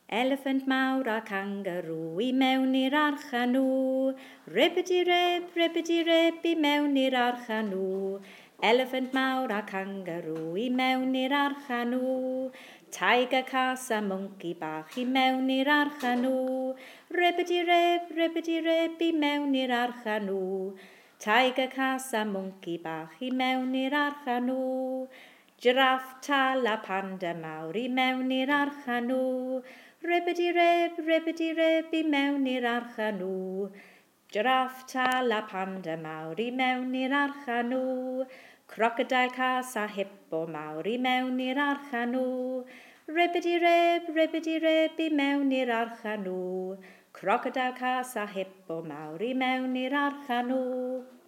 Elephant mawr a kangaroo I mewn i'r archa nhw. Ribbidi rib I mewn i'r archa nhw. Elephant mawr a kangaroo I mewn i'r archa nhw. Tiger cas a monkey bach I mewn i'r archa nhw. Ribbidi rib I mewn i'r archa nhw. Tiger cas a monkey bach I mewn i'r archa nhw. Giraffe tal a panda mawr I mewn i'r archa nhw. Ribbidi rib I mewn i'r archa nhw. Giraffe tal a panda mawr I mewn i'r archa nhw. Crocodile cas a hippo mawr I mewn i'r archa nhw. Ribbidi rib I mewn i'r archa nhw. Crocodile cas a hippo mawr I mewn i'r archa nhw.